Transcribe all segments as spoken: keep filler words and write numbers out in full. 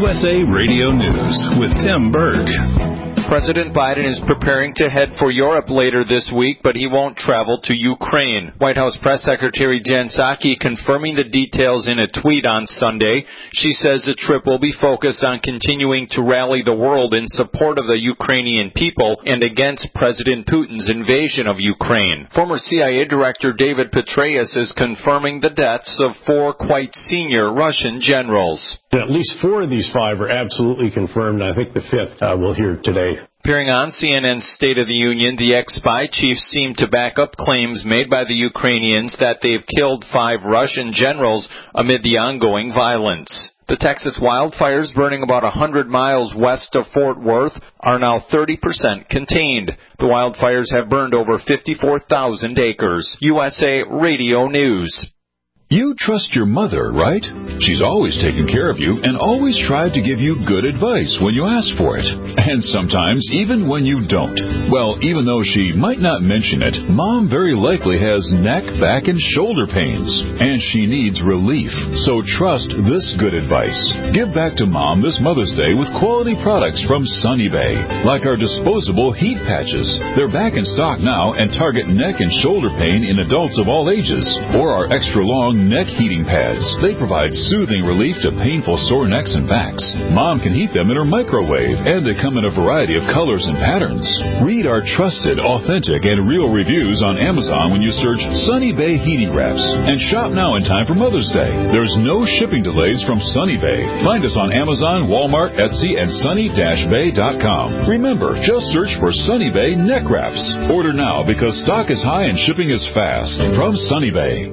S A Radio News with Tim Berg. President Biden is preparing to head for Europe later this week, but he won't travel to Ukraine. White House Press Secretary Jen Psaki confirming the details in a tweet on Sunday. She says the trip will be focused on continuing to rally the world in support of the Ukrainian people and against President Putin's invasion of Ukraine. Former C I A Director David Petraeus is confirming the deaths of four quite senior Russian generals. At least four of these five are absolutely confirmed. I think the fifth uh, we'll hear today. Appearing on C N N's State of the Union, the ex-spy chiefs seem to back up claims made by the Ukrainians that they've killed five Russian generals amid the ongoing violence. The Texas wildfires burning about one hundred miles west of Fort Worth are now thirty percent contained. The wildfires have burned over fifty-four thousand acres. U S A Radio News. You trust your mother, right? She's always taken care of you and always tried to give you good advice when you ask for it. And sometimes even when you don't. Well, even though she might not mention it, Mom very likely has neck, back, and shoulder pains. And she needs relief. So trust this good advice. Give back to Mom this Mother's Day with quality products from Sunny Bay. Like our disposable heat patches. They're back in stock now and target neck and shoulder pain in adults of all ages. Or our extra long neck heating pads. They provide soothing relief to painful sore necks and backs. Mom can heat them in her microwave, and they come in a variety of colors and patterns. Read our trusted, authentic, and real reviews on Amazon when you search Sunny Bay Heating Wraps. And shop now in time for Mother's Day. There's no shipping delays from Sunny Bay. Find us on Amazon, Walmart, Etsy, and sunny dash bay dot com. Remember, just search for Sunny Bay Neck Wraps. Order now because stock is high and shipping is fast. From Sunny Bay.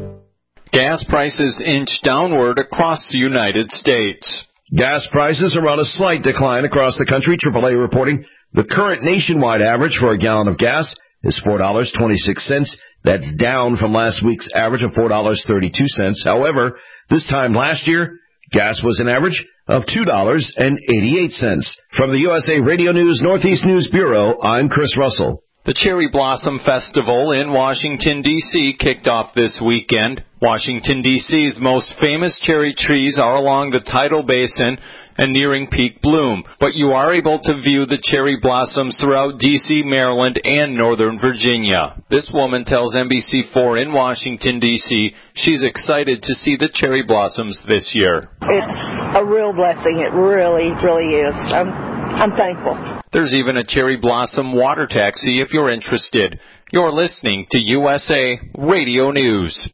Gas prices inch downward across the United States. Gas prices are on a slight decline across the country. triple A reporting the current nationwide average for a gallon of gas is four dollars and twenty-six cents. That's down from last week's average of four dollars and thirty-two cents. However, this time last year, gas was an average of two dollars and eighty-eight cents. From the U S A Radio News Northeast News Bureau, I'm Chris Russell. The Cherry Blossom Festival in Washington, D C kicked off this weekend. Washington, D C's most famous cherry trees are along the tidal basin and nearing peak bloom, but you are able to view the cherry blossoms throughout D C, Maryland, and Northern Virginia. This woman tells N B C four in Washington, D C she's excited to see the cherry blossoms this year. It's a real blessing. It really, really is. I'm, I'm thankful. There's even a cherry blossom water taxi if you're interested. You're listening to U S A Radio News.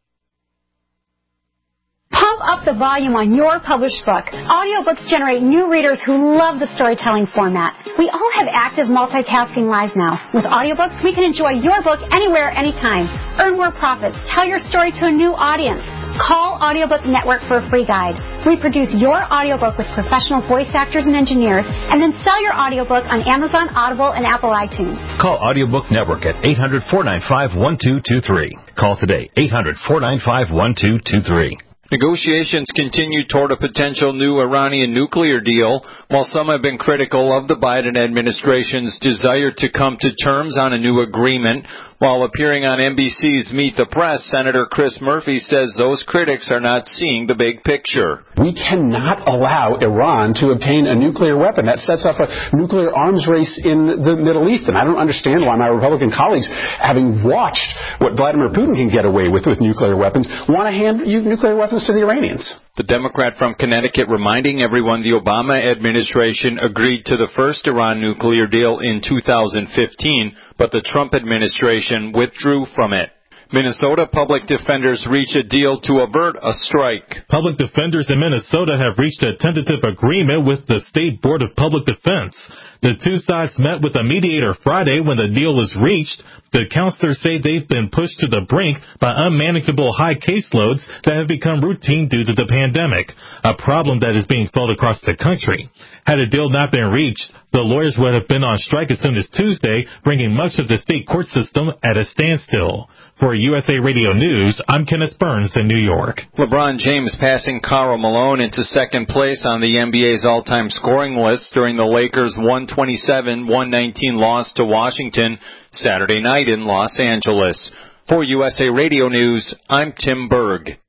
Pump up the volume on your published book. Audiobooks generate new readers who love the storytelling format. We all have active multitasking lives now. With audiobooks, we can enjoy your book anywhere, anytime. Earn more profits. Tell your story to a new audience. Call Audiobook Network for a free guide. Reproduce your audiobook with professional voice actors and engineers, and then sell your audiobook on Amazon, Audible, and Apple iTunes. Call Audiobook Network at eight hundred, four nine five, one two two three. Call today, eight hundred, four nine five, one two two three. Negotiations continue toward a potential new Iranian nuclear deal. While some have been critical of the Biden administration's desire to come to terms on a new agreement, while appearing on N B C's Meet the Press, Senator Chris Murphy says those critics are not seeing the big picture. We cannot allow Iran to obtain a nuclear weapon. That sets off a nuclear arms race in the Middle East. And I don't understand why my Republican colleagues, having watched what Vladimir Putin can get away with with nuclear weapons, want to hand nuclear weapons to the Iranians. The Democrat from Connecticut reminding everyone the Obama administration agreed to the first Iran nuclear deal in two thousand fifteen, but the Trump administration withdrew from it. Minnesota public defenders reach a deal to avert a strike. Public defenders in Minnesota have reached a tentative agreement with the State Board of Public Defense. The two sides met with a mediator Friday when the deal was reached. The counselors say they've been pushed to the brink by unmanageable high caseloads that have become routine due to the pandemic, a problem that is being felt across the country. Had a deal not been reached, the lawyers would have been on strike as soon as Tuesday, bringing much of the state court system at a standstill. For U S A Radio News, I'm Kenneth Burns in New York. LeBron James passing Karl Malone into second place on the N B A's all-time scoring list during the Lakers' one twenty-seven one nineteen loss to Washington Saturday night in Los Angeles. For U S A Radio News, I'm Tim Berg.